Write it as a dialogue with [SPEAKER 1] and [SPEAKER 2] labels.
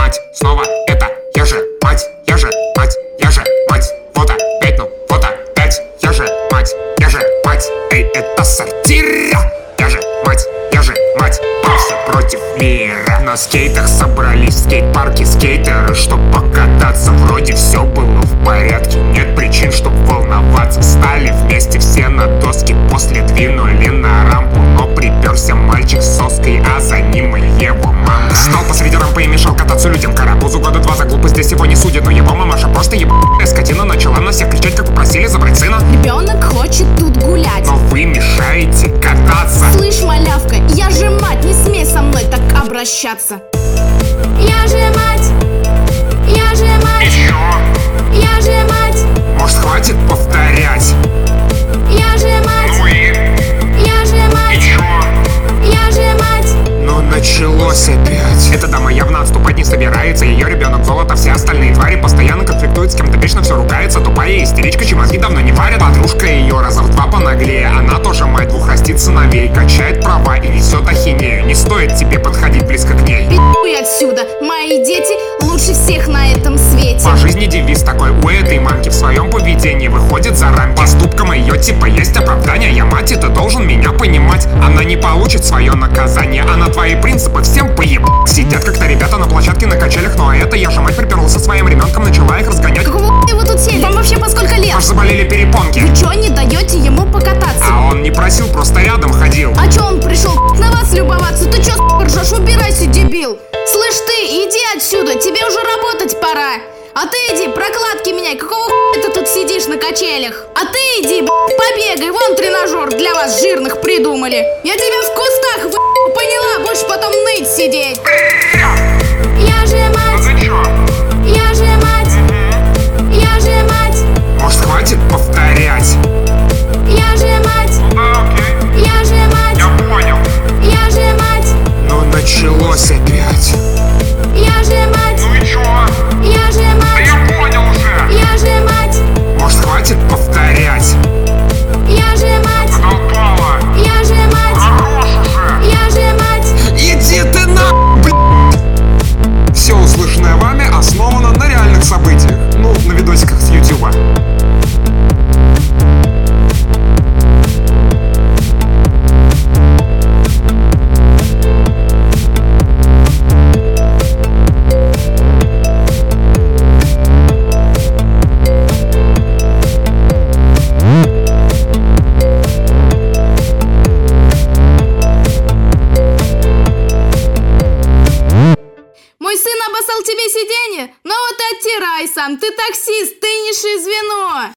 [SPEAKER 1] мать, снова это я же мать, я же мать, я же мать. Вот опять, ну вот опять, я же мать, я же мать. Эй, это сортир, я же мать, просто против мира. На скейтах собрались в скейт-парке скейтеры, чтоб покататься. Вроде все было в порядке, нет причин, чтоб волноваться. Стали вместе все на доски, после двинули на рампу. Но приперся мальчик с соской, а за ним и его мама. Стал посреди рампы и мешал кататься людям. Карапузу года 2 за глупость здесь его не судят. Но его мамаша просто ебаная скотина начала на всех кричать, как попросили забрать сына.
[SPEAKER 2] Ребенок хочет тут гулять,
[SPEAKER 1] но вы мешаете кататься.
[SPEAKER 2] Слышь, малявка, я же мать, не смей со мной так обращаться. Я же мать, я же мать,
[SPEAKER 1] Еще?
[SPEAKER 2] я же мать,
[SPEAKER 1] может, хватит повторять?
[SPEAKER 2] я же мать,
[SPEAKER 1] Ну и?
[SPEAKER 2] я же мать,
[SPEAKER 1] Еще?
[SPEAKER 2] я же мать.
[SPEAKER 1] Но началось опять. Эта дама явно отступать не собирается. Ее ребенок золото, все остальные твари постоянно конфликтуют с кем-то, вечно все ругается. Тупая истеричка, чьи мозги давно не варят. Подружка ее раза в 2 понаглее. Она тоже мать 2 растит сыновей, качает права и несет ахинею. Не стоит тебе подходить близко к ней.
[SPEAKER 2] Пи***й отсюда, мои дети лучше всех на этом свете.
[SPEAKER 1] По жизни девиз такой у этой мамки в своем поведении выходит за рамки. Поступкам ее типа есть оправдание. Я мать, и ты должен меня понимать. Она не получит свое наказание, а на твои принципы всем поеб. Сидят как-то ребята на площадке на качелях. Ну а это я же мать приперлась со своим ребенком, начала их разгонять.
[SPEAKER 2] Какого хуя вы тут сели? Вам вообще по сколько лет?
[SPEAKER 1] Аж заболели перепонки.
[SPEAKER 2] Вы чё не даете ему покататься?
[SPEAKER 1] А он не просил, просто рядом ходил.
[SPEAKER 2] А чё он пришел на вас любоваться? Ты чё ржешь? Убирайся, дебил! Слышь ты, иди отсюда, тебе уже работать пора. А ты иди, прокладки меняй. Какого хуя ты тут сидишь на качелях? А ты иди, побегай, вон тренажер для вас жирных придумали. Я тебя в кустах поняла, будешь потом ныть сидеть. Я же мать,
[SPEAKER 1] Ну чё?
[SPEAKER 2] я же мать, я же мать,
[SPEAKER 1] Может, хватит повторять?
[SPEAKER 2] я же мать,
[SPEAKER 1] Да, окей,
[SPEAKER 2] я же мать,
[SPEAKER 1] я понял.
[SPEAKER 2] я же мать,
[SPEAKER 1] Но началось опять.
[SPEAKER 2] я же мать,
[SPEAKER 1] Ну и чё?
[SPEAKER 2] я же
[SPEAKER 1] Да
[SPEAKER 2] мать,
[SPEAKER 1] я понял уже.
[SPEAKER 2] я же мать,
[SPEAKER 1] Может, хватит повторять?
[SPEAKER 2] я же мать,
[SPEAKER 1] Задолбала.
[SPEAKER 2] я же мать,
[SPEAKER 1] Хорош уже.
[SPEAKER 2] я же мать.
[SPEAKER 1] Иди ты на, блядь! Все услышанное вами основано на реальных событиях. Ну, на видосиках с Ютуба.
[SPEAKER 2] Мой сын обоссал тебе сиденье? Ну вот и оттирай сам, ты таксист, ты низшее звено.